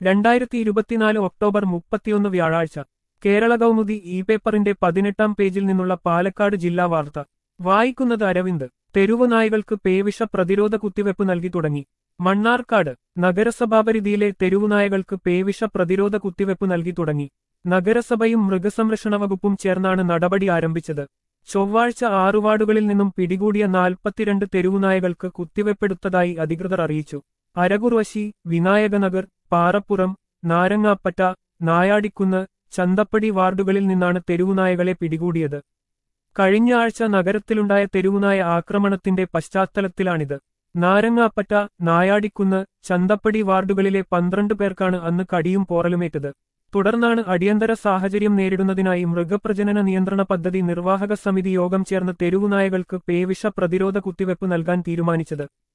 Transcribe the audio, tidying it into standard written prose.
2024 October 31 വ്യാഴാഴ്ച Kerala Kaumudi E പേപ്പറിന്റെ 18-ാം പേജിൽ നിന്നുള്ള പാലക്കാട് ജില്ലാ വാർത്ത വായിക്കുന്നത് അരവിന്ദ്. തെരുവു നായ്കൾക്ക് പേവിഷ പ്രതിരോധ കുത്തിവെപ്പ് നൽകി തുടങ്ങി. മണ്ണാർക്കാട് നഗരസഭാപരിധിയിലെ തെരുവുനായകൾക്ക് പേവിഷ പ്രതിരോധ കുത്തിവെപ്പ് നൽകി തുടങ്ങി. നഗരസഭയും മൃഗസംരക്ഷണ വകുപ്പും ചേർന്നാണ് നടപടി ആരംഭിച്ചത്. ചൊവ്വാഴ്ച 6 വാർഡുകളിൽ നിന്നും പിടികൂടിയ 42 തെരുവുനായകൾക്ക് കുത്തിവെപ്പെടുത്തതായി അധികൃതർ അറിയിച്ചു. അരകുറുവശി, വിനായകനഗർ, പാറപ്പുറം, നാരങ്ങാപ്പറ്റ, നായാടിക്കുന്ന്, ചന്തപ്പടി വാർഡുകളിൽ നിന്നാണ് തെരുവുനായകളെ പിടികൂടിയത്. കഴിഞ്ഞ ആഴ്ച നഗരത്തിലുണ്ടായ തെരുവുനായ ആക്രമണത്തിന്റെ പശ്ചാത്തലത്തിലാണിത്. നാരങ്ങാപ്പറ്റ, നായാടിക്കുന്ന്, ചന്തപ്പടി വാർഡുകളിലെ 12 പേർക്കാണ് അന്ന് കടിയും പോറലുമേറ്റത്. തുടർന്നാണ് അടിയന്തര സാഹചര്യം നേരിടുന്നതിനായി മൃഗപ്രജനന നിയന്ത്രണ പദ്ധതി നിർവാഹക സമിതി യോഗം ചേർന്ന് തെരുവുനായകൾക്ക് പേവിഷ പ്രതിരോധ കുത്തിവെപ്പ് നൽകാൻ തീരുമാനിച്ചത്.